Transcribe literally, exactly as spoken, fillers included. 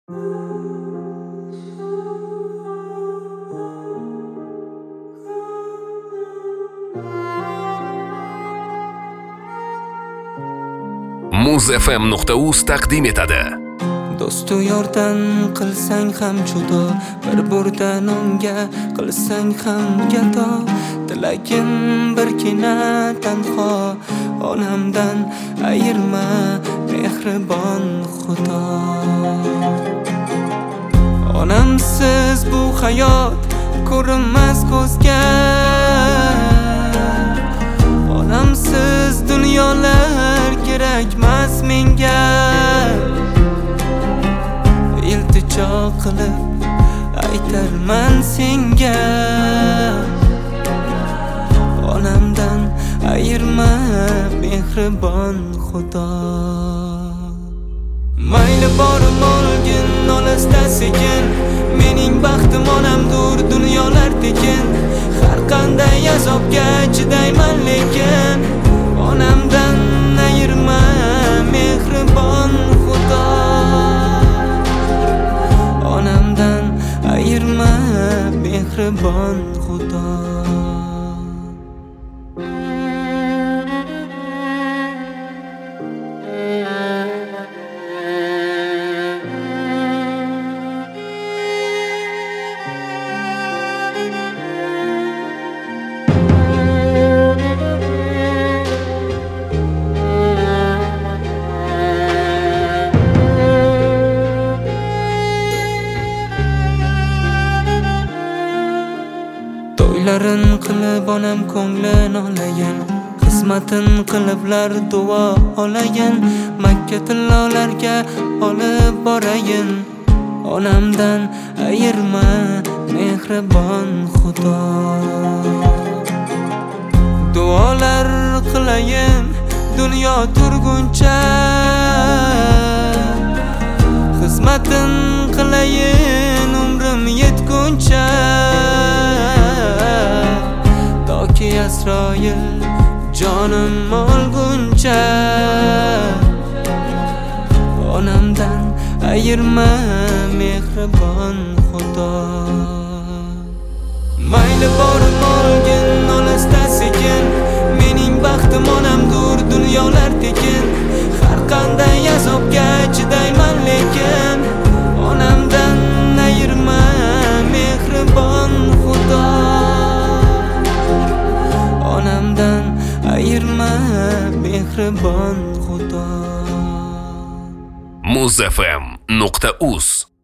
muz f m nuqta uz taqdim etadi. Do'stu yordan qilsang ham judo, bir burdan unga qilsang ham gado. Tilagim birgina tanho, onamdan ayirma mehribon Xudo. Onamsiz bu hayot ko'rinmas ko'zga, onamsiz dunyolar kerakmas menga. Iltijo qilib aytarman senga, onamdan ayirma mehribon Xudo. Mayli borib olgin olisda sekin, mening baxtim onamdur dunyolar tekin. Har qanday azobga chidayman lekin, onamdan ayirma mehribon Xudo. Onamdan ayirma mehribon Xudo. To'ylarin qilib onam ko'nglin olayin, xizmatin qiliblar duo olayin. Makka tillolarga olib borayin, onamdan ayirma mehribon Xudo. Duolar qilayin dunyo turguncha, xizmatin qilayin umrim yetguncha. Toki Asroil jonim olguncha, onamdan ayirma mehribon Xudo. Mayli borib olgin olisda sekin, mening baxtim onamdur dunyolar tekin. Har qanday azobga chidayman lekin, onamdan ayirma mehribon Xudo. Onamdan ayirma mehribon Xudo. muz f m nuqta uz